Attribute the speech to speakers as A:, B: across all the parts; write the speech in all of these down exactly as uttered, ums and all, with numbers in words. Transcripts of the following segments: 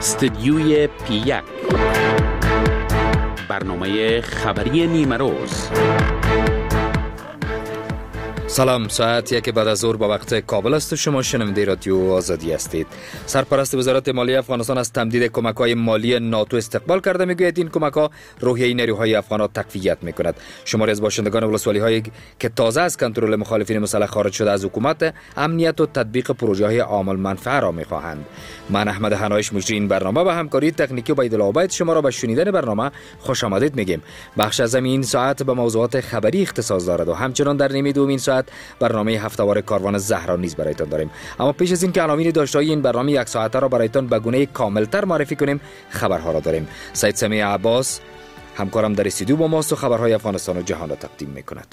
A: استدیوی پی یک، برنامه خبری نیمه روز.
B: سلام، ساعت یک بعد از ظهر با وقت کابل است و شما شنونده رادیو آزادی هستید. سرپرست وزارت مالیه افغانستان از تمدید کمک‌های مالی ناتو استقبال کرده. میگوید این کمک‌ها روحیه نیروهای افغان را تقویت می‌کند. شماری از باشندگان ولسوالی‌هایی که تازه از کنترل مخالفین مسلح خارج شده از حکومت امنیت و تطبیق پروژه‌های عامل منفعه را می‌خواهند. من احمد حنایش مجری این برنامه با همکاری تکنیکی و عبدالله عبید شما را به شنیدن برنامه خوش آمدید میگیم. بخش از این ساعت به موضوعات خبری اختصاص دارد و همچنان در نیمه دوم ساعت برنامه هفته‌وار کاروان زهرا نیز برایتان داریم. اما پیش از این که عناوین داشته‌های این برنامه یک ساعته را برایتان به گونه کاملتر معرفی کنیم، خبرها را داریم. سید سمیع عباس همکارم در استودیو با ماست و خبرهای افغانستان و جهان را تقدیم می‌کند.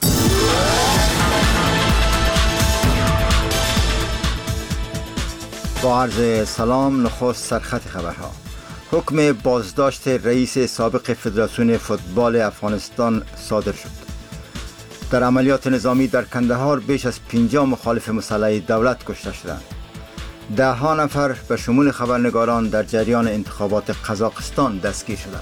C: با عرض سلام، نخست سرخط خبرها. حکم بازداشت رئیس سابق فدراسیون فوتبال افغانستان صادر شد. در عملیات نظامی در کندهار بیش از پنجاه مخالف مسلح دولت کشته شدند. ده ها نفر به شمول خبرنگاران در جریان انتخابات قزاقستان دستگیر شدند.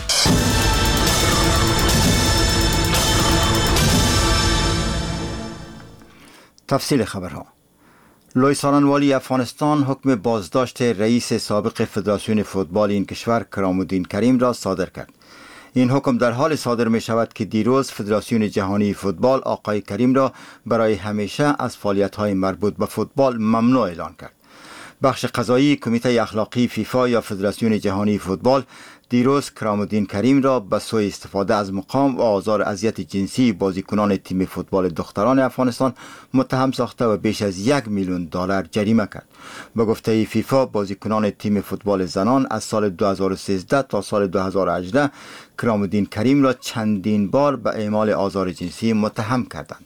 C: تفصیل خبرها. لوی سالنوالی افغانستان حکم بازداشت رئیس سابق فدراسیون فوتبال این کشور کرامالدین کریم را صادر کرد. این حکم در حال صادر می شود که دیروز فدراسیون جهانی فوتبال آقای کریم را برای همیشه از فعالیت‌های مربوط به فوتبال ممنوع اعلان کرد. بخش قضایی کمیته اخلاقی فیفا یا فدراسیون جهانی فوتبال دیروز کرامالدین کریم را به سوی استفاده از مقام و آزار اذیت جنسی بازیکنان تیم فوتبال دختران افغانستان متهم ساخته و بیش از یک میلیون دلار جریمه کرد. به گفته فیفا بازیکنان تیم فوتبال زنان از سال دو هزار و سیزده تا سال دو هزار و هجده کرامالدین کریم را چندین بار به اعمال آزار جنسی متهم کردند.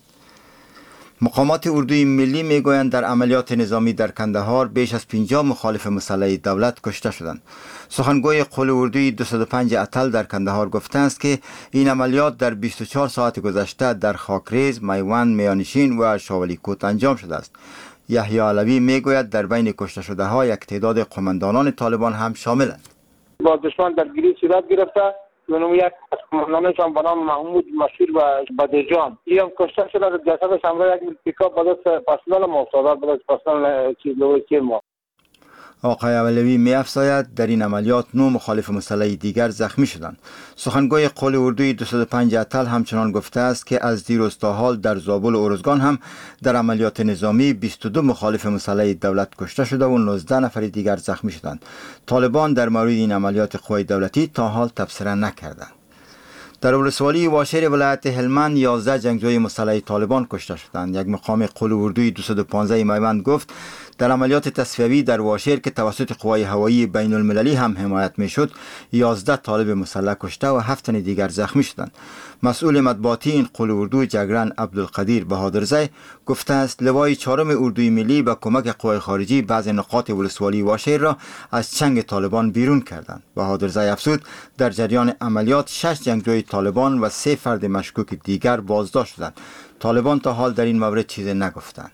C: مقامات اردوی ملی میگویند در عملیات نظامی در کندهار بیش از پنجاه مخالف مسلح دولت کشته شدند. سخنگوی قول اردوی دویست و پنج اتل در کندهار گفته است که این عملیات در بیست و چهار ساعت گذشته در خاکریز، میوند، میانشین و شاولی کوت انجام شده است. یحیی علوی میگوید در بین کشته شده ها یک تعداد قماندانان طالبان هم شاملند.
D: با دشمن درگیری صورت گرفته و یک از قماندانشان به نام محمود مشیر و بدرجان این هم کشته شده. جسدش همراه یک پیکاپ به دست پرسنل ما افتاد، به دست پرسنل چیز لوی ما.
C: آقای علوی می افزاید در این عملیات نه مخالف مسلح دیگر زخمی شدند. سخنگوی قول اردوی دویست و پنج اتل همچنان گفته است که از دیروز تا حال در زابل و ارزگان هم در عملیات نظامی بیست و دو مخالف مسلح دولت کشته شده و نوزده نفر دیگر زخمی شدند. طالبان در مورد این عملیات قوای دولتی تا حال تبصره نکردند. در ولسوالی واشیر ولایت هلمند یازده جنگجوی مسلح طالبان کشته شدند. یک مقام قول اردوی دویست و پانزده میوند گفت در عملیات تصفیوی در واشیر که توسط قوای هوایی بین المللی هم حمایت میشد یازده طالب مسلح کشته و هفت تن دیگر زخمی شدند. مسئول مطبوعاتی این قول اردو جگرن عبدالقدیر بهادرزی گفته است لوای چهارم اردوی ملی با کمک قوای خارجی بعضی نقاط ولسوالی واشیر را از چنگ طالبان بیرون کردند. بهادرزی افزود در جریان عملیات شش جنگجوی طالبان و سه فرد مشکوک دیگر بازداشت شدند. طالبان تا حال در این مورد چیزی نگفتند.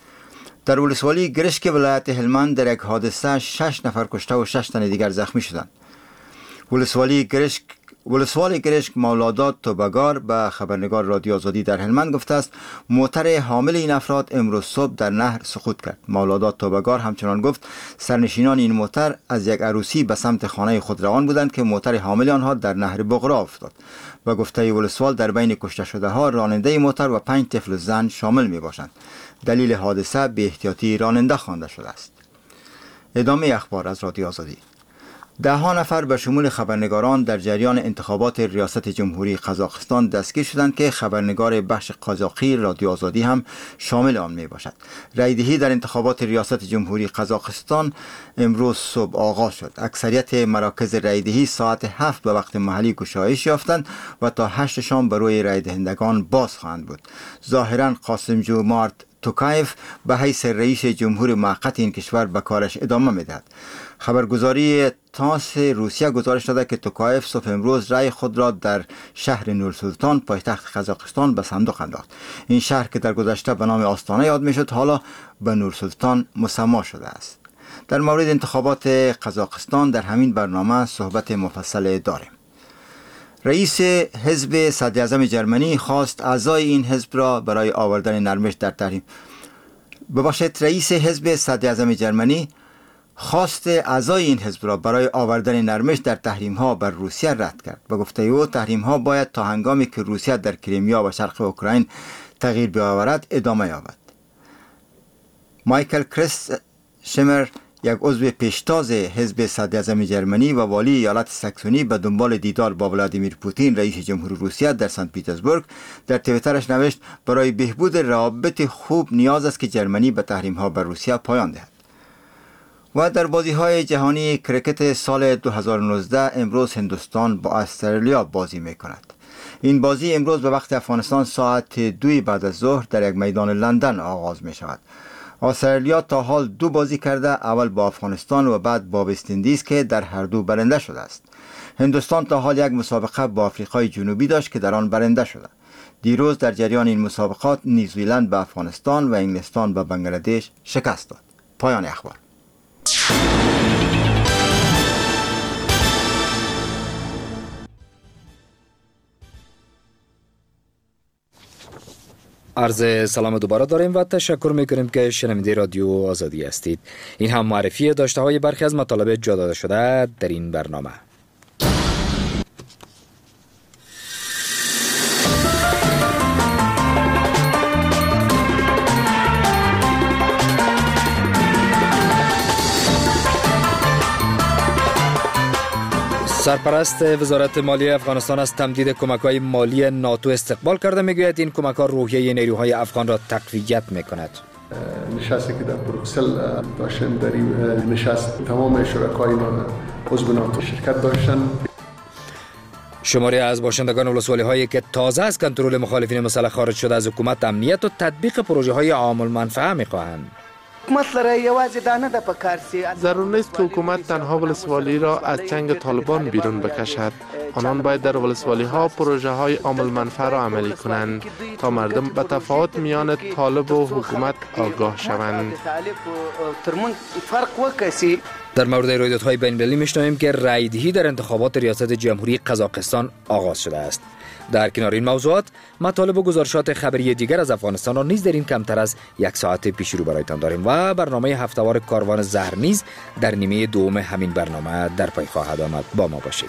C: در ولسوالی گرشک ولایت هلمند در یک حادثه شش نفر کشته و شش تن دیگر زخمی شدند. ولسوالی گرشک ولسوالی گرشک مولادات توبگار به خبرنگار رادیو آزادی در هلمند گفته است موتر حامل این افراد امروز صبح در نهر سقوط کرد. مولادات توبگار همچنان گفت سرنشینان این موتر از یک عروسی به سمت خانه خود روان بودند که موتر حامل آنها در نهر بغرا افتاد. و گفته ولسوال در بین کشته شده ها راننده موتر و پنج طفل زن شامل می باشند. دلیل حادثه بی احتیاطی راننده خوانده شده است. ادامه اخبار از رادیو آزادی. ده ها نفر به شمول خبرنگاران در جریان انتخابات ریاست جمهوری قزاقستان دستگیر شدند که خبرنگار بخش قزاقی رادیو آزادی هم شامل آن می باشد. رایدهی در انتخابات ریاست جمهوری قزاقستان امروز صبح آغاز شد. اکثریت مراکز رایدهی ساعت هفت به وقت محلی گشایش یافتند و تا هشت شام برای رای دهندگان باز خواهند بود. ظاهرا قاسم جومارت توکایف به حیث رئیس جمهور موقت این کشور به کارش ادامه میدهد. خبرگزاری تاس روسیه گزارش داده که توکایف صبح امروز رای خود را در شهر نورسلطان پایتخت قزاقستان به صندوق انداخت. این شهر که در گذشته به نام آستانه یاد میشد حالا به نورسلطان مسما شده است. در مورد انتخابات قزاقستان در همین برنامه صحبت مفصل داریم. رئیس حزب صدراعظم جرمنی خواست اعضای این حزب را برای آوردن نرمش در تحریم ببخشید رئیس حزب صدراعظم جرمنی خواست اعضای این حزب را برای آوردن نرمش در تحریم ها بر روسیه رد کرد. به گفته او تحریم ها باید تا هنگامی که روسیه در کریمیا و شرق اوکراین تغییر بیاورد ادامه یابد. مایکل کریس شمر، یک عضو پیشتاز حزب صدراعظم جرمنی و والی ایالت ساکسونی، به دنبال دیدار با ولادیمیر پوتین رئیس جمهور روسیه در سنت پیترزبورگ در توییترش نوشت برای بهبود روابط خوب نیاز است که جرمنی به تحریم ها بر روسیه پایان دهد. و در بازی های جهانی کرکت سال دو هزار و نوزده امروز هندوستان با استرالیا بازی می کند. این بازی امروز به وقت افغانستان ساعت دوی بعد از ظهر در یک میدان لندن آغاز می شود. استرالیا تا حال دو بازی کرده، اول با افغانستان و بعد با وست اندیز که در هر دو برنده شده است. هندوستان تا حال یک مسابقه با آفریقای جنوبی داشت که در آن برنده شده. دیروز در جریان این مسابقات نیوزیلند به افغانستان و انگلستان به بنگلادش شکست داد. پایان اخبار.
B: عرض سلام دوباره داریم و تشکر میکنیم که شنونده رادیو آزادی هستید. این هم معرفی داشته های برخی از مطالب جا داده شده در این برنامه. سرپرست وزارت مالیه افغانستان از تمدید کمک‌های مالی ناتو استقبال کرده. میگوید این کمک‌ها روحیه نیروهای افغان را تقویت می‌کند.
E: نشستی که در بروکسل داشتن، در این نشست تمام شرکای عضو ناتو شرکت داشتن.
B: شماری از باشندگان ولسوالی هایی که تازه از کنترل مخالفین مسلح خارج شده از حکومت امنیت و تطبیق پروژه های عام المنفعه می‌خواهند.
F: ضرور نیست که حکومت تنها ولسوالی را از چنگ طالبان بیرون بکشد. آنان باید در ولسوالی ها پروژه های عام المنفعه را عملی کنند تا مردم به تفاوت میان طالب و حکومت آگاه شوند.
B: در مورد رویدادهای بین‌المللی میشنویم که رایدهی در انتخابات ریاست جمهوری قزاقستان آغاز شده است. در کنار این موضوعات مطالب و گزارشات خبری دیگر از افغانستان را نیز در این کمتر از یک ساعت پیش رو برایتان داریم و برنامه هفته‌وار کاروان زهر نیز در نیمه دوم همین برنامه در پی خواهد آمد. با ما باشید.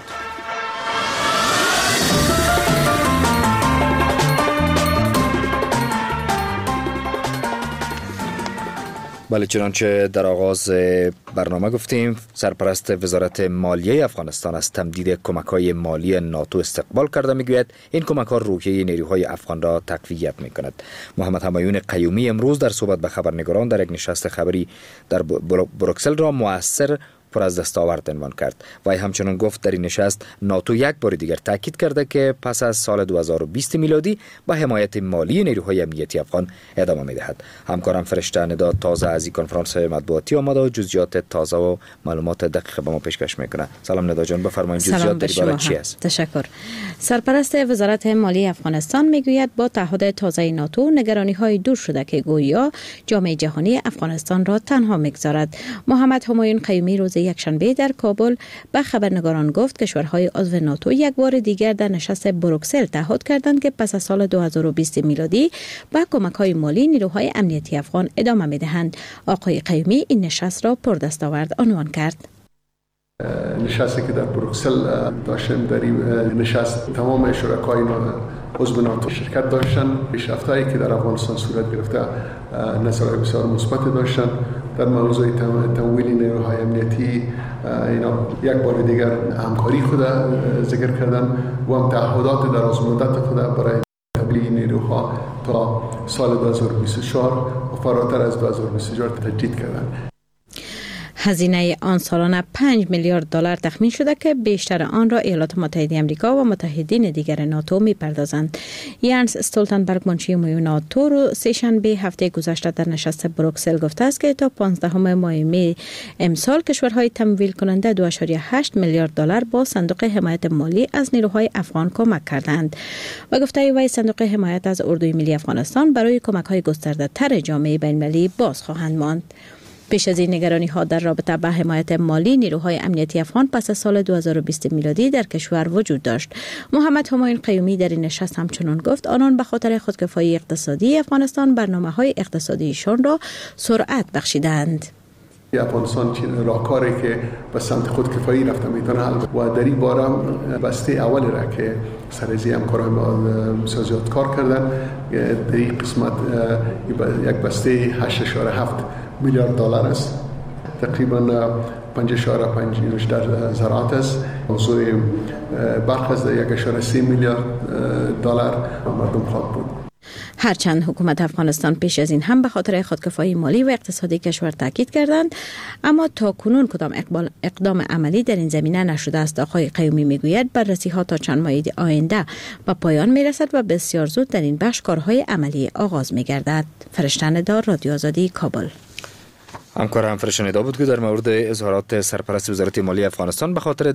B: بله، چنانچه در آغاز برنامه گفتیم، سرپرست وزارت مالیه افغانستان از تمدید کمک‌های مالی ناتو استقبال کرده. میگوید این کمک‌ها روحیه نیروهای افغان را تقویت می‌کند. محمد همایون قیومی امروز در صحبت به خبرنگاران در یک نشست خبری در بروکسل را مؤثر پر از دستاورد عنوان کرد و همچنان گفت در این نشست ناتو یک بار دیگر تاکید کرده که پس از سال دو هزار و بیست میلادی با حمایت مالی نیروهای امنیتی افغان ادامه می‌دهد. همکارم فرشته ندا تازه از این کنفرانس مطبوعاتی آمده و جزئیات تازه و معلومات دقیق به ما پیشکش میکنه. سلام ندا جان، بفرمایید جزئیات در این باره چی است؟
G: تشکر. سرپرست وزارت مالی افغانستان میگوید با تعهد تازه ناتو نگرانی‌های دور شده که گویا جامعه جهانی افغانستان را تنها میگذارد. محمد همایون قیومی روز یکشنبه در کابل به خبرنگاران گفت کشورهای عضو ناتو یک بار دیگر در نشست بروکسل تعهد کردند که پس از سال دو هزار و بیست میلادی با کمک‌های مالی نیروهای امنیتی افغان ادامه می‌دهند. آقای قیومی این نشست را پردستاورد عنوان کرد.
E: نشستی که در بروکسل داشتن، در این نشست تمام شرکای عضو ناتو شرکت داشتن. پیشرفت‌هایی که در افغانستان صورت گرفته نظرهای بسیار مثبت داشتن. در موضوع تمویل نیروهای امنیتی اینا یک بار دیگر همکاری خود ذکر کردن و هم تعهدات دراز مدت خود برای تبلیغ نیروها تا سال دو هزار و بیست و چهار و فراتر از دو هزار و بیست و چهار تجدید کردن.
G: هزینه آن سالانه پنج میلیارد دلار تخمین شده که بیشتر آن را ایالات متحده آمریکا و متحدین دیگر ناتو می‌پردازند. یانس استولتنبرگ منشی عمومی ناتو رو سه‌شنبه هفته گذشته در نشست بروکسل گفته است که تا پانزدهم ماه می امسال کشورهای تمویل کننده دو ممیز هشت میلیارد دلار با صندوق حمایت مالی از نیروهای افغان کمک کردند. و گفته وی صندوق حمایت از اردوی ملی افغانستان برای کمک‌های گسترده‌تر جامعه بین‌المللی باز خواهند ماند. پیش از این نگرانی ها در رابطه با حمایت مالی نیروهای امنیتی افغان پس از سال دو هزار و بیست میلادی در کشور وجود داشت. محمد همایون قیومی در این نشست همچنان گفت آنان به خاطر خودکفایی اقتصادی افغانستان برنامه‌های اقتصادیشان را سرعت بخشیدند.
E: افغانستان راهکاری که به سمت خودکفایی رفته میتونه و در این باره بسته اولی را که سرزی همکارای ما سازیات کار کردن در این قسمت یک بسته هشت اشاره هفت میلیارد دلار است، تقریبا پنج اشاره پنج در زراعت است، موضوع برخ از یک اشاره سی میلیارد دلار مردم خواهد بود.
G: هرچند حکومت افغانستان پیش از این هم به خاطر خودکفایی مالی و اقتصادی کشور تاکید کردند، اما تا کنون کدام اقدام عملی در این زمینه نشده است. آقای قیومی میگوید بررسی ها تا چند ماه آینده به پایان میرسد و بسیار زود در این بخش کارهای عملی آغاز میگردد. فرشته ندار، رادیو آزادی، کابل.
B: همکارم فرشته ندار بود که در مورد اظهارات سرپرست وزارت مالی افغانستان به خاطر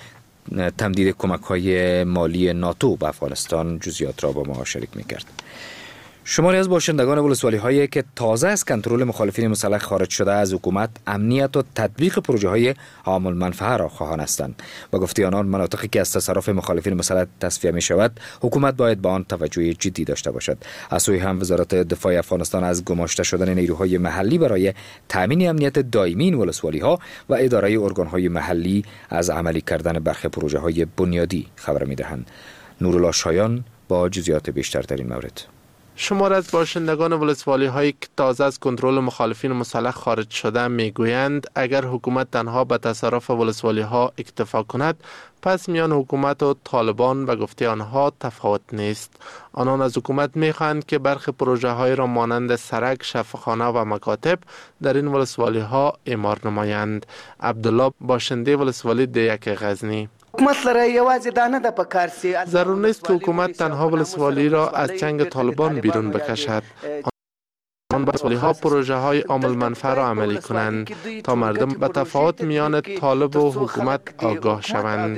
B: تمدید کمک‌های مالی ناتو به افغانستان جزئیات را با ما شریک می‌کرد. شماری از باشندگان ولسوالی‌هایی که تازه از کنترل مخالفین مسلح خارج شده از حکومت امنیت و تطبیق پروژه‌های عام المنفعه را خواهان هستند. با گفته آنان مناطقی که از تصرف مخالفین مسلح تصفیه می‌شود، حکومت باید به آن توجه جدی داشته باشد. از سوی هم وزارت دفاع افغانستان از گماشته شدن نیروهای محلی برای تامین امنیت دائمی این ولسوالی‌ها و اداره ارگان‌های محلی از عملی کردن برخی پروژه‌های بنیادی خبر می‌دهند. نورالله شایان با جزئیات بیشتر در این مورد.
F: شمار از باشندگان ولسوالی هایی که تازه از کنترل مخالفین مسلح خارج شده میگویند اگر حکومت تنها به تصرف ولسوالی ها اکتفا کند، پس میان حکومت و طالبان به گفته آنها تفاوت نیست. آنان از حکومت میخواهند که برخی پروژه های را مانند سرک، شفاخانه و مکاتب در این ولسوالی ها اعمار نمایند. عبدالله باشنده ولسوالی دیک غزنی: ضرور نیست که حکومت تنها ولسوالی را از چنگ طالبان بیرون بکشد. آن ولسوالی ها پروژه های عام المنفعه را عملی کنند تا مردم به تفاوت میان طالب و حکومت آگاه شوند.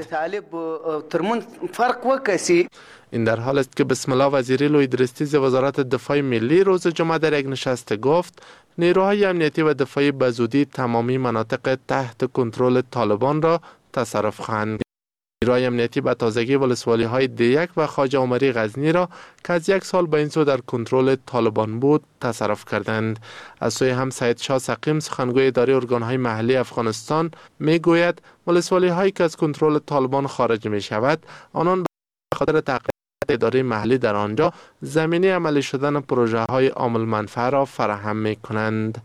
F: این در حال است که بسم الله وزیری لوی درستیز وزارت دفاع ملی روز جمعه در یک نشست گفت نیروهای امنیتی و دفاعی به زودی تمامی مناطق تحت کنترل طالبان را تصرف خواهند. نیروهای امنیتی به تازگی ولسوالی های دیک و خواجه عمری غزنی را که از یک سال به این سو در کنترل طالبان بود تصرف کردند. از سوی هم سید شاه سقیم سخنگوی اداره ارگان های محلی افغانستان می گوید ولسوالی هایی که از کنترل طالبان خارج می شود، آنان به خاطر تغییر اداره محلی در آنجا زمینه عملی شدن پروژه های عام المنفعه را فراهم می کنند.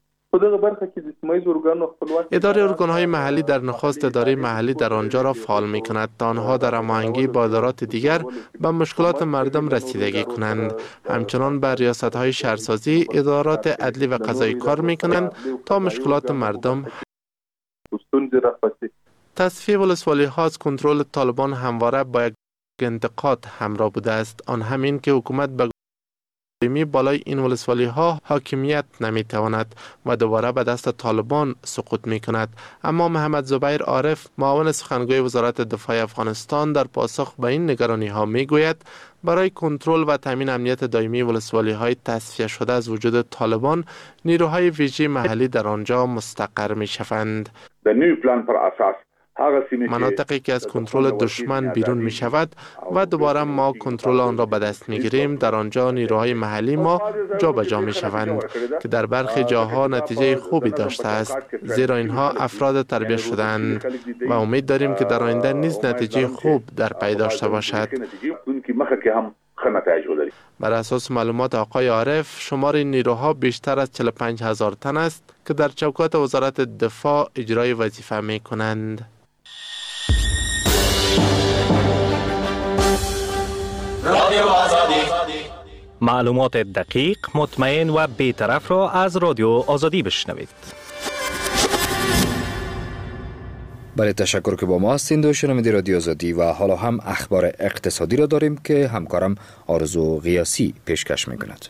F: اداره ارگان‌های محلی در نخست اداره محلی در آنجا را فعال می‌کند تا آنها در هماهنگی با ادارات دیگر به مشکلات مردم رسیدگی کنند. همچنان بر ریاست‌های شهرسازی، ادارات عدلی و قضایی کار می‌کنند تا مشکلات مردم. تصفیه ولسوالی‌ها از کنترل طالبان همواره با یک انتقاد همراه بوده است، آن همین که حکومت به می بالای این ولسوالی ها حاکمیت نمی تواند و دوباره به دست طالبان سقوط می کند. اما محمد زبیر عارف معاون سخنگوی وزارت دفاع افغانستان در پاسخ به این نگرانی ها می گوید برای کنترل و تامین امنیت دائمی ولسوالی های تصفیه شده از وجود طالبان، نیروهای ویژه محلی در آنجا مستقر می شوند. مناطقی که از کنترل دشمن بیرون می شود و دوباره ما کنترل آن را به دست می گیریم، در آنجا نیروهای محلی ما جا به جا می شوند که در برخی جاها نتیجه خوبی داشته است، زیرا اینها افراد تربیت شدند و امید داریم که در آینده نیز نتیجه خوب در پی داشته باشد. بر اساس معلومات آقای عارف، شمار نیروها بیشتر از چهل و پنج هزار تن است که در چوکات وزارت دفاع اجرای وظیفه می کنند.
H: رادیو آزادی، معلومات دقیق، مطمئن و بی‌طرف را از رادیو آزادی بشنوید.
B: بله، تشکر که با ما هستید و شنونده رادیو آزادی. و حالا هم اخبار اقتصادی را داریم که همکارم آرزو قیاسی پیشکش می‌کند.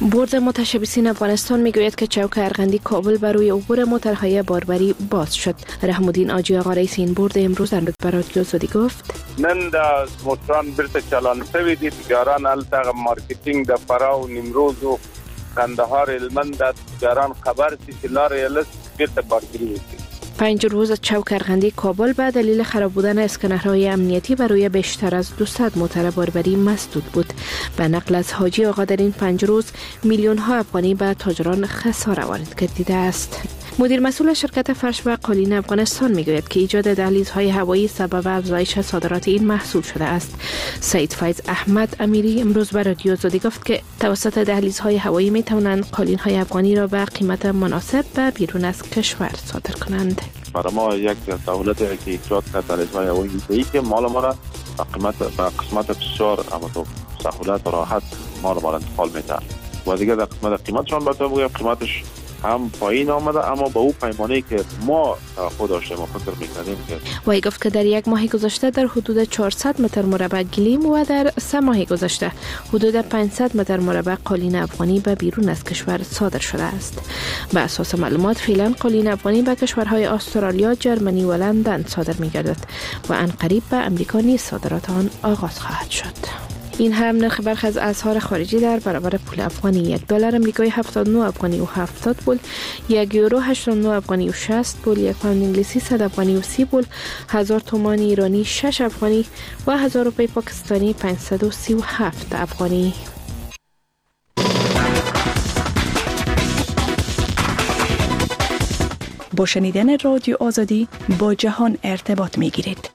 I: بورد متشبثین افغانستان میگوید که چوک ارغندی کابل بر روی عبور موترهای باربری باز شد. رحم الدین آجی آقا رئیس این بورد امروز در رادیو آزادی گفت
J: نن د موتران برته چالان شوی دي تجاران الته مارکتینگ د فرا و نیمروز و کندهار هلمند د تجاران خبر چې لار یلس برته باربری
I: پنج روز چوک ارغندی کابل به دلیل خراب بودن اسکنرهای امنیتی بر روی بیشتر از دویست موتر باربری مسدود بود. به نقل از حاجی آقا در این پنج روز میلیون ها افغانی به تاجران خسارت وارد گردیده است. مدیر مسئول شرکت فرش و قالین افغانستان میگوید که ایجاد دهلیزهای هوایی سبب افزایش صادرات این محصول شده است. سید فیض احمد امیری امروز به رادیو آزادی گفت که توسط دهلیزهای هوایی میتوانند قالین‌های افغانی را به قیمت مناسب به بیرون از کشور صادر کنند.
J: برای ما یک سهولتی که ایجاد کرد دهلیزهای هوایی که مال ما را به قیمت به قسمت بسیار اما تو سهولت و راحت ما را انتقال میده و دیگه در قسمت قیمتشان باید بگویم قیمتش هم پایین آمده اما با او پیمانه‌ای که ما توقع داشتیم و فکر می‌کردیم که
I: وی گفت که در یک ماه گذشته در حدود چهارصد متر مربع گلیم و در سه ماه گذشته حدود پانصد متر مربع قالین افغانی به بیرون از کشور صادر شده است. به اساس معلومات فعلا قالین افغانی به کشورهای استرالیا، جرمنی و لندن صادر می‌گردد و عنقریب به امریکا نیز صادرات آن آغاز خواهد شد. این هم نرخ برخی از اسعار خارجی در برابر پول افغانی: یک دلار آمریکایی هفتاد و نه افغانی و هفتاد پول، یک یورو هشتاد و نه افغانی و شصت پول، یک پوند انگلیسی صد افغانی و سی پول، هزار تومان ایرانی شش افغانی و هزار روپیه پاکستانی پانصد و سی و هفت افغانی.
K: با شنیدن رادیو آزادی با جهان ارتباط می گیرید.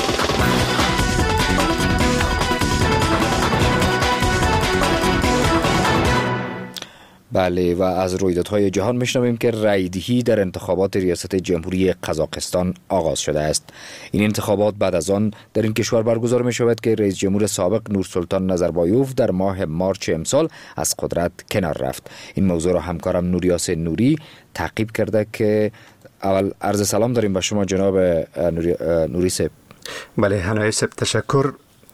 B: بله و از رویدادهای جهان میشنویم که رایدهی در انتخابات ریاست جمهوری قزاقستان آغاز شده است. این انتخابات بعد از آن در این کشور برگزار می شود که رئیس جمهور سابق نورسلطان نظربایوف در ماه مارچ امسال از قدرت کنار رفت. این موضوع را همکارم نوریاس نوری تعقیب کرده که اول عرض سلام داریم به شما جناب نوری, نوری صاحب.
L: بله هنایی صاحب تشکر.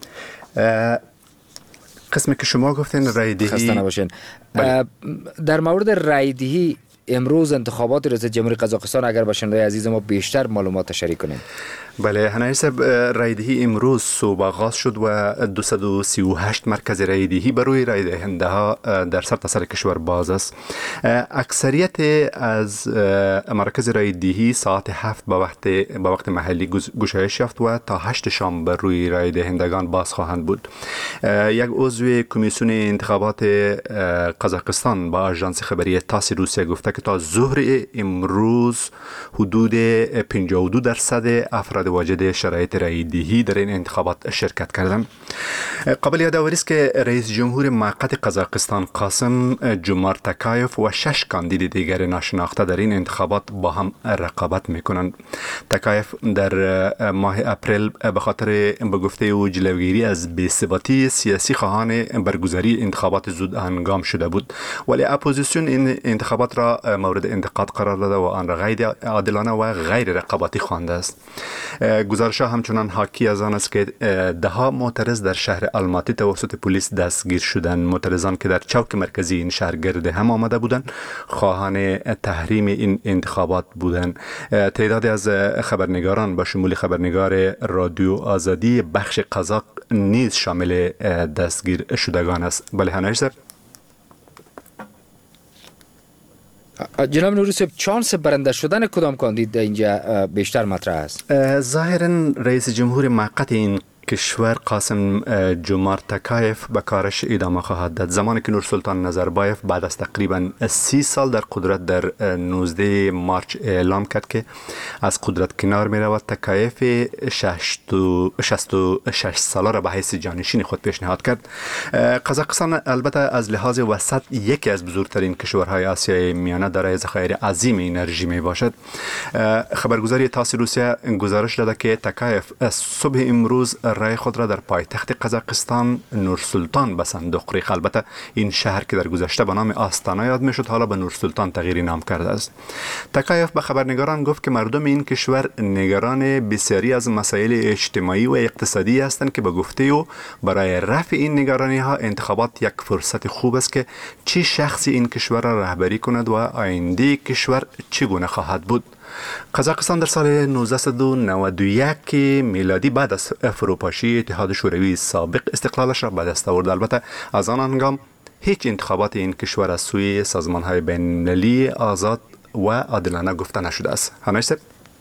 L: قسمی که شما گفتین رایدهی
B: خسته نباشین. در مورد رایدهی امروز انتخابات ریاست جمهوری قزاقستان اگر با شنوندگان عزیز ما بیشتر معلومات شریک کنیم.
L: بله هنایی صاحب رایدهی امروز صبح آغاز شد و دویست و سی و هشت مرکز رایدهی برای رای دهنده ها در سرتاسر کشور باز است. اکثریت از مراکز رایدهی ساعت هفت با وقت با وقت محلی گشایش یافت و تا هشت شام بر روی رای دهندگان باز خواهند بود. یک عضو کمیسیون انتخابات قزاقستان با آژانس خبری تاس روسیه گفته که تا ظهر امروز حدود پنجاه و دو درصد افراد واجد شرایط رایدهی در این انتخابات شرکت کردند. قابل یادآوری است که رئیس جمهور موقت قزاقستان قاسم جومارت تکایف و شش کاندید دیگر ناشناخته در این انتخابات با هم رقابت میکنند. تکایف در ماه اپریل به خاطر به گفته او جلوگیری از بی‌ثباتی سیاسی خواهان برگزاری انتخابات زود هنگام شده بود، ولی اپوزیسیون این انتخابات را مورد انتقاد قرار داده و آن را غیر عادلانه و غیر رقابتی خوانده است. گزارش ها همچنان حاکی از آن است که ده ها معترض در شهر الماتی توسط پلیس دستگیر شدند. معترضان که در چوک مرکزی این شهر گرد هم آمده بودند خواهان تحریم این انتخابات بودند. تعدادی از خبرنگاران با شمول خبرنگار رادیو آزادی بخش قزاق نیز شامل دستگیر شدگان است. بله هنایی صاحب.
B: جناب نوری صاحب چانس برنده شدن کدام کاندید اینجا بیشتر مطرح است؟
L: ظاهرا رئیس جمهور موقت این کشور قاسم جومارت تکایف به کارش ادامه خواهد داد. زمانی که نورسلطان نظربایف بعد از تقریبا سی سال در قدرت در نوزده مارچ اعلام کرد که از قدرت کنار می رود، تکایف شصت و شش ساله را به حیث جانشین خود پیشنهاد کرد. قزاقستان البته از لحاظ وسط یکی از بزرگترین کشورهای آسیای میانه دارای ذخایر عظیم انرژی می باشد. خبرگزاری تاس روسیه گزارش داده که تکایف صبح امروز رای خود را در پایتخت قزاقستان نورسلطان به صندوق ریخت. البته این شهر که در گذشته به نام آستانا یاد میشد حالا به نورسلطان تغییر نام کرده است. تکایف به خبرنگاران گفت که مردم این کشور نگران بسیاری از مسائل اجتماعی و اقتصادی هستند که به گفته او برای رفع این نگرانی ها انتخابات یک فرصت خوب است که چه شخصی این کشور را رهبری کند و آینده کشور چگونه خواهد بود. قزاقستان در سال نوزده نود و یک میلادی بعد از فروپاشی اتحاد شوروی سابق استقلالش را به دست آورد. البته از آن هنگام هیچ انتخابات این کشور از سوی سازمان‌های بین‌المللی آزاد و عادلانه گفته نشده است. همایسته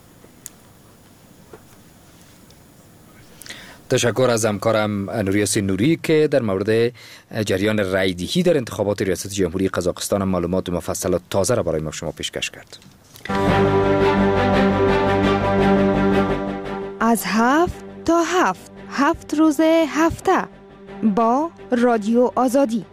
B: تشکر از همکارم نوریاس نوری که در مورد جریان رایدهی در انتخابات ریاست جمهوری قزاقستان معلومات مفصل و تازه را برای ما شما پیشکش کرد.
M: از هفت تا هفت هفت روز هفته با رادیو آزادی.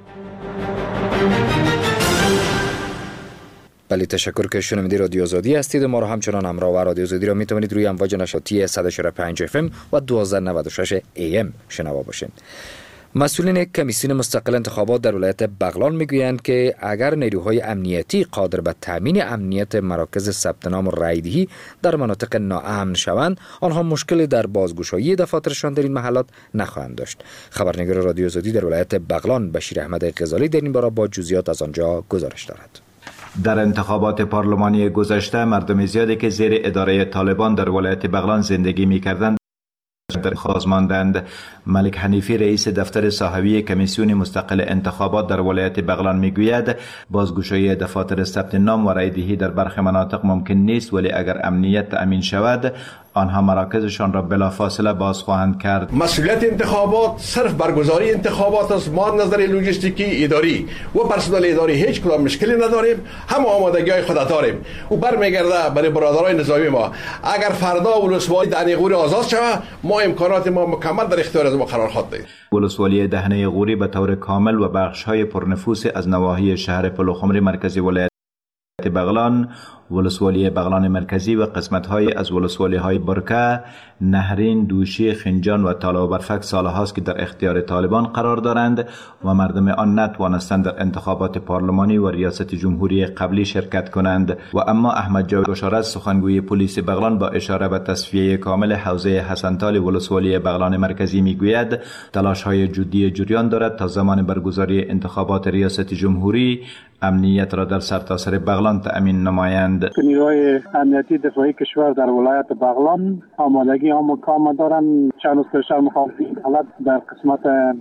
B: بله، تشکر که شنونده رادیو آزادی هستید. ما را همچنان همراه و رادیو آزادی را میتوانید روی امواج نشاطی صد و چهل و پنج اف ام و دویست و نود و شش ای ام شنوا باشید. مسئولین کمیسیون مستقل انتخابات در ولایت بغلان میگویند که اگر نیروهای امنیتی قادر به تامین امنیت مراکز ثبت نام و رایدهی در مناطق ناامن شوند، آنها مشکلی در بازگشایی دفاترشان در این محلات نخواهند داشت. خبرنگار رادیو آزادی در ولایت بغلان بشیر احمد غزالی در این باره با جزئیات از آنجا گزارش دارد.
N: در انتخابات پارلمانی گذشته مردم زیادی که زیر اداره طالبان در ولایت بغلان زندگی می‌کردند در خواز ماندند. ملک حنیفی رئیس دفتر صحوی کمیسیون مستقل انتخابات در ولایت بغلان میگوید بازگشایی دفاتر ثبت نام و رایدهی در برخی مناطق ممکن نیست، ولی اگر امنیت تأمین شود آنها مراکزشان را بلافاصله باز خواهند کرد.
O: مسئولیت انتخابات صرف برگزاری انتخابات است. ما نظر لوجستیکی اداری و پرسنل اداری هیچ کدام مشکلی نداریم، هم آمادگی‌های خود داریم و برمیگرده برای برادرای نظامی ما. اگر فردا ولسوالی دهنه غوری آزاد شود ما امکانات ما مکمل در اختیار از ما قرار خواهد دهیم.
N: ولسوالی دهنه غوری به طور کامل و بخش‌های پرنفوذ از نواحی شهر پلوخمری مرکزی ولایت بغلان، ولسوالی بغلان مرکزی و قسمت‌های از ولسوالی‌های برکه، نهرین، دوشی، خنجان و تالا و برفک سالهاست که در اختیار طالبان قرار دارند و مردم آن نتوانستند در انتخابات پارلمانی و ریاست جمهوری قبلی شرکت کنند. و اما احمد جاوید بشارت سخنگوی پلیس بغلان با اشاره به تصفیه کامل حوزه حسنتال ولسوالی بغلان مرکزی میگوید تلاش‌های جدی جریان دارد تا زمان برگزاری انتخابات ریاست جمهوری امنیت را در سرتاسر بغلان تأمین نمایند.
P: نیروهای امنیتی دفاعی کشور در ولایت بغلان آمادگی هم کامل دارند. چند روز پیش مخالفین حالت در قسمت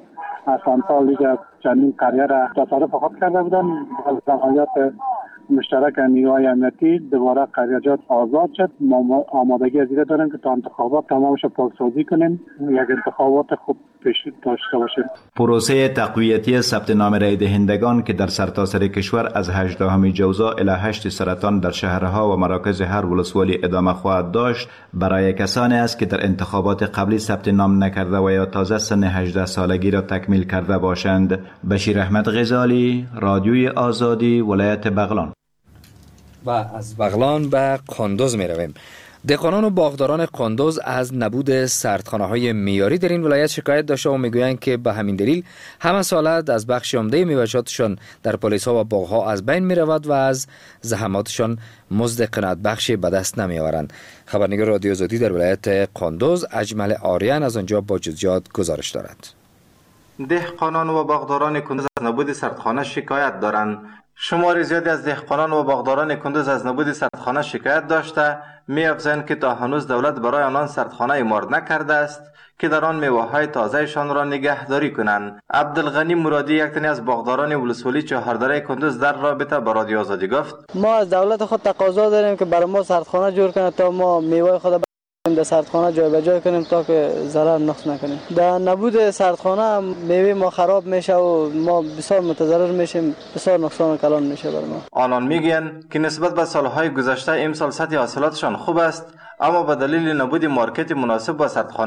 P: حسنتال دیگر چندین قریه را تصادف خود کرده بودند. از عملیات مشترک نیروهای امنیتی دوباره قریجات آزاد شد. ما آمادگی از این داریم که تا انتخابات تمامش پاکسازی کنیم، یک انتخابات خوب پیش داشته باشیم.
N: پروسه تقویتی ثبت نام رای دهندگان که در سرتاسر کشور از هجدهم جوزا الی هشت سرطان در شهرها و مراکز هر ولسوالی ادامه خواهد داشت، برای کسانی است که در انتخابات قبلی ثبت نام نکرده و یا تازه سن هجده سالگی را تکمیل کرده باشند. بشیر احمد غزالی، رادیوی آزادی، ولایت بغلان.
B: و از بغلان به قندوز می رویم. دهقانان و باغداران قندوز از نبود سردخانه‌های معیاری در این ولایت شکایت داشته و میگویند که به همین دلیل همه سالت از بخش عمده میوه‌جاتشان در پالیس‌ها و باغ‌ها از بین می‌رود و از زحماتشان مزد قناعت بخشی به دست نمی‌آورند. خبرنگار رادیو آزادی در ولایت قندوز اجمل آریان از آنجا با جزئیات گزارش دارد.
Q: دهقانان و باغداران کندوز از نبود سردخانه شکایت دارند. شمار زیادی از دهقانان و باغداران کندوز از نبود سردخانه شکایت داشته می‌افزایند که تا هنوز دولت برای آنان سردخانه اعمار نکرده است که در آن میوه‌های تازه‌شان را نگهداری کنند. عبدالغنی مرادی یک تن از باغداران ولسوالی چهاردره کندوز در رابطه با رادیو آزادی گفت:
R: ما از دولت خود تقاضا داریم که برای ما سردخانه جور کنه تا ما میوه خود در سردخانه جای به جای کنیم تا که ضرر نقص نکنیم. در نبود سردخانه میوه ما خراب میشه و ما بسیار متضرر میشیم، بسیار نقصان و کلان میشه بر ما.
Q: آنان میگن که نسبت به سالهای گذشته امسال سطح حاصلاتشان خوب است، اما به دلیل نبود مارکت مناسب با سردخانه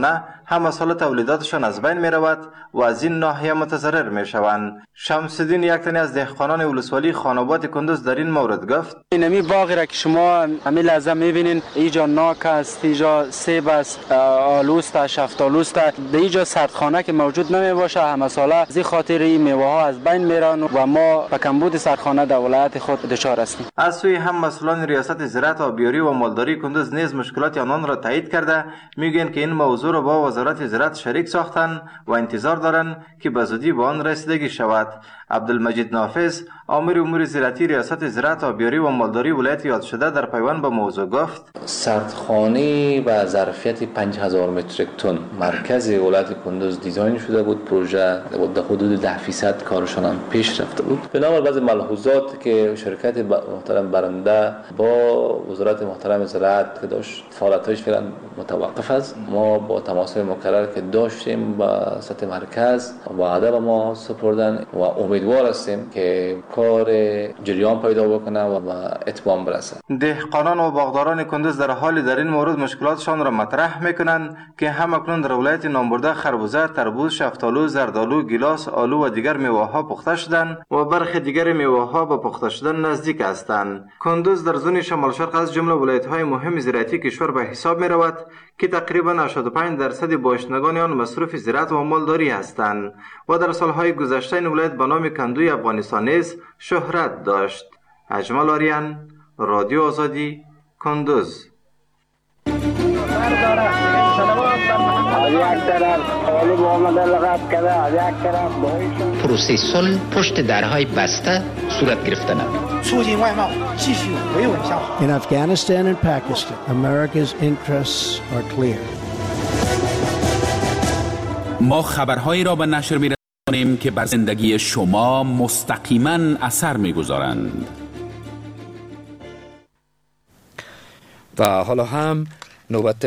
Q: همه سال تولیداتشان از بین می رود و از این ناحیه متضرر می شوند. شمس الدین یک تن از دهقانان ولسوالی خاناباد کندوز در این مورد گفت:
R: اینمی باغی را که شما همین لحظه می بینین، اینجا ناک است، اینجا سیب است، آلوست، شفتالوست، در اینجا سردخانه که موجود نمی باشه همه ساله از این خاطر این میوه ها از بین میرن و ما به کمبود سردخانه در ولایت خود دچار هستیم.
Q: از سوی هم مسئولان ریاست زراعت، آبیاری و مالداری کندوز نیز مشکلات آنان را تایید کرده میگن که این موضوع را با وزارت زراعت شریک ساختن و انتظار دارند که به زودی به آن رسیدگی شود. عبدالمجید نافذ، آمر امور زراعتی ریاست زراعت، آبیاری و مالداری ولایت یاد شده در پیوند به موضوع گفت:
S: سردخانه با ظرفیت پنج هزار متریک تن مرکز ولایت کندوز دیزاین شده بود. پروژه در حدود ده فیصد کارشان هم پیش رفته بود. بنابر بعض ملحوظات که شرکت محترم برنده با وزارت محترم زراعت که داشت فعالیت‌هاش فعلا متوقف است، ما با تماس مکرر که داشتیم با سطح مرکز وعده به ما سپردن و امیدوار هستیم که کار جریان پیدا بکنه و به اتمام برسه.
Q: دهقانان و باغداران کندوز در حال در این مورد مشکلاتشان را مطرح میکنند که همکنون در ولایت نامبرده خربوزه، تربوز، شفتالو، زردالو، گیلاس، آلو و دیگر میوه ها پخته شدن و برخی دیگر میوه ها به پخته شدن نزدیک هستند. کندوز در زون شمال شرق از جمله ولایت های مهم زراعتی کشور به حساب می رود که تقریبا هشتاد و پنج درصد باشندگان آن مصروف زراعت و مالداری هستند و در سالهای گذشته این ولایت به نام کندوی افغانستان نیز شهرت داشت. اجمل آریان، رادیو آزادی، کندوز.
T: پروسه صلح پشت درهای بسته صورت گرفته نمید.
U: In Afghanistan and Pakistan, America's interests are clear.
A: ما خبرهایی را به نشر می‌رسانیم که بر زندگی شما مستقیما اثر می‌گذارند.
B: و حالا هم نوبت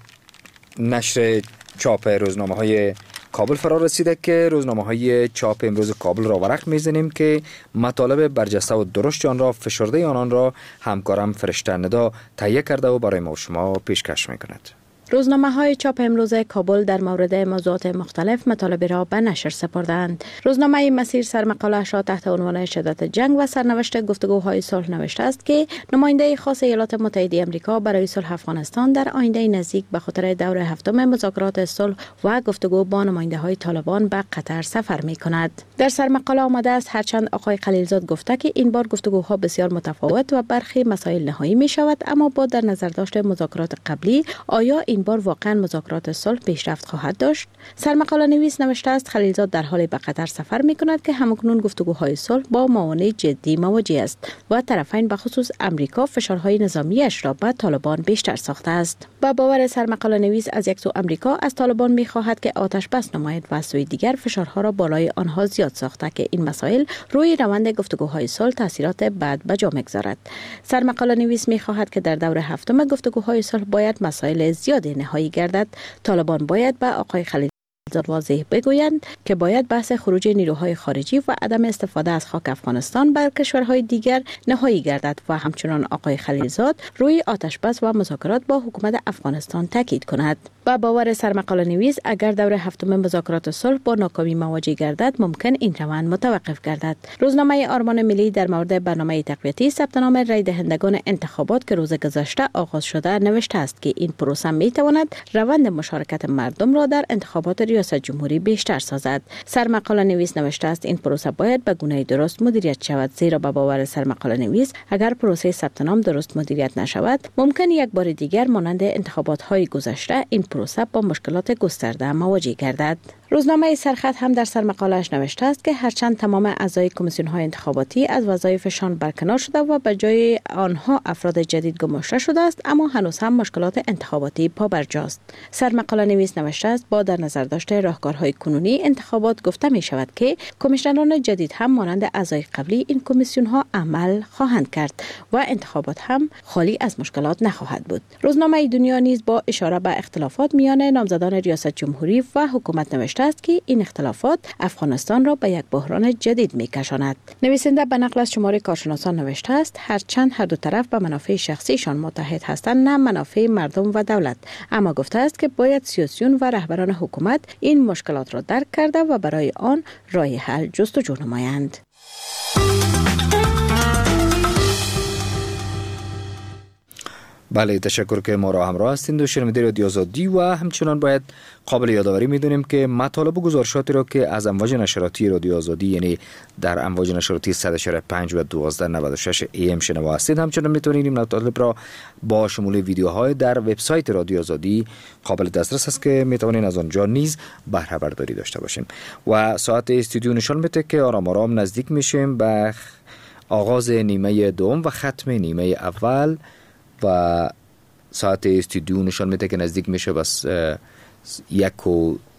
B: نشر چاپ روزنامه های کابل فرا رسیده که روزنامه های چاپ امروز کابل را ورق میزنیم که مطالب برجسته و درشت آن را فشرده آنان را همکارم فرشته ندا تهیه کرده و برای ما و شما پیشکش میکند.
G: روزنامه های چاپ امروز کابل در مورد موضوعات مختلف مطالب را به نشر سپردند. روزنامه مسیر سرمقاله‌اش را تحت عنوان شدت جنگ و سرنوشت گفتگوهای صلح نوشته است که نماینده خاص ایالات متحده آمریکا برای صلح افغانستان در آینده نزدیک به خاطر دور هفتم مذاکرات صلح و گفتگو با نماینده های طالبان به قطر سفر می کند. در سرمقاله آمده است هرچند آقای خلیلزاد گفته که این بار گفتگوها بسیار متفاوت و برخی مسائل نهایی می شود، اما با در نظر داشت مذاکرات قبلی آیا این بار واقعا مذاکرات صلح پیشرفت خواهد داشت؟ سرمقاله نویس نوشته است خلیلزاد در حال به قطر سفر می کند که همکنون گفتگوهای صلح با موانع جدی مواجه است و طرفین به خصوص امریکا فشارهای نظامیش را به طالبان بیشتر ساخته است. با باور سرمقاله نویس از یک سو امریکا از طالبان می خواهد که آتش بس نماید و از سوی دیگر فشارها را بالای آنها زیاد ساخته که این مسائل روی روند گفتگوهای صلح تاثیرات بد به جا می‌گذارد. سرمقاله نویس می خواهد که در دور هفتم گفتگوهای صلح باید مسائل زیادی نهایی گردد. طالبان باید به آقای خلیل واضح بگویند که باید بحث خروج نیروهای خارجی و عدم استفاده از خاک افغانستان بر کشورهای دیگر نهایی گردد و همچنان آقای خلیلزاد روی آتشبس و مذاکرات با حکومت افغانستان تاکید کند. با باور سرمقاله نویس اگر دور هفتم مذاکرات صلح با ناکامی مواجه گردد ممکن این روند متوقف گردد. روزنامه آرمان ملی در مورد برنامه تقویتی ثبت نام رای دهندگان انتخابات که روز گذشته آغاز شده نوشته است که این پروسه می تواند روند مشارکت مردم را در انتخابات ریاست جمهوری بیشتر سازد. سرمقاله نویس نوشته است این پروسه باید به گونه درست مدیریت شود، زیرا به باور سرمقاله نویس اگر پروسه ثبت نام درست مدیریت نشود ممکن یک بار دیگر مانند انتخابات های گذشته این پروسه با مشکلات گسترده مواجه گردد. روزنامه سرخط هم در سرمقاله‌اش نوشته است که هرچند تمام اعضای کمیسیون‌های انتخاباتی از وظایفشان برکنار شده و به جای آنها افراد جدید گماشته شده است، اما هنوز هم مشکلات انتخاباتی پابرجاست. سرمقاله نویس نوشته است با در نظر داشت پشت راهکارهای کنونی انتخابات گفته می شود که کمیشنران جدید هم مانند اعضای قبلی این کمیسیون ها عمل خواهند کرد و انتخابات هم خالی از مشکلات نخواهد بود. روزنامه دنیا نیز با اشاره به اختلافات میان نامزدان ریاست جمهوری و حکومت نوشته است که این اختلافات افغانستان را به یک بحران جدید میکشاند. نویسنده به نقل از شماره کارشناسان نوشته است هرچند هر دو طرف به منافع شخصیشان متحد هستند نه منافع مردم و دولت، اما گفته است که باید سیاسیون و رهبران حکومت این مشکلات را درک کرده و برای آن راه حل جستجو نمایند.
B: بله، تشکر که ما را همراه هستید و شنونده رادیو آزادی و همچنان باید قابل یادآوری میدونیم که مطالب و گزارشاتی را که از امواج نشراتی رادیو آزادی یعنی در امواج نشراتی صد و پنج و دوازده نود و شش ای ام شنوا هستید، همچنان میتونید این مطالب را با شمول ویدیوهای در وبسایت رادیو آزادی قابل دسترس است که میتونید از آنجا نیز بهره برداری داشته باشیم. و ساعت استودیو نشان میده که آرام آرام نزدیک میشیم به آغاز نیمه دوم و ختم نیمه اول و ساعت استودیو نشان میده که نزدیک میشه بس یک و